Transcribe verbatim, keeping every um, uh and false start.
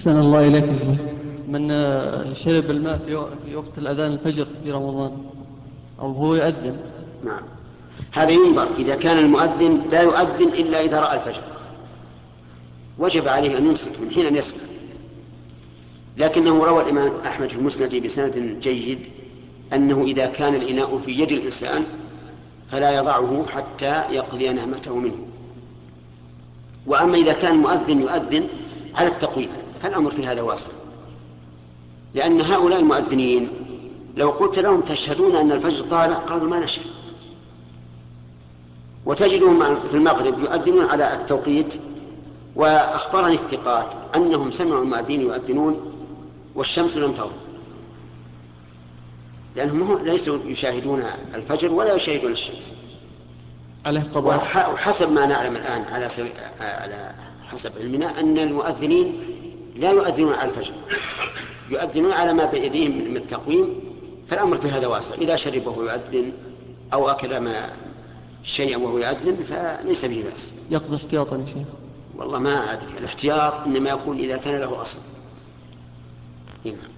أحسن الله إليك يا شيخ. من شرب الماء في وقت الأذان الفجر في رمضان أو هو يؤذن. نعم، هذا ينظر. إذا كان المؤذن لا يؤذن إلا إذا رأى الفجر وجب عليه أن يمسك من حين أن يسمع، لكنه روى الإمام أحمد في المسند بسند جيد أنه إذا كان الإناء في يد الإنسان فلا يضعه حتى يقضي نهمته منه. وأما إذا كان المؤذن يؤذن على التقويم فالأمر في هذا واسع، لأن هؤلاء المؤذنين لو قلت لهم تشهدون أن الفجر طالع قالوا ما نشهد. وتجدهم في المغرب يؤذنون على التوقيت، وأخبرني الثقات أنهم سمعوا المؤذنين يؤذنون والشمس لم تغرب، لأنهم ليسوا يشاهدون الفجر ولا يشاهدون الشمس. وحسب ما نعلم الآن على, سو... على حسب علمنا أن المؤذنين لا يؤذنون على الفجر، يؤذنون على ما بيديهم من التقويم. فالأمر في هذا واسع، إذا شرب وهو يؤذن أو أكل ما شيئا وهو يؤذن فليس به بأس. يقضي احتياطا يا شيخ؟ والله ما أدري، الاحتياط إنما يكون إذا كان له أصل. هنا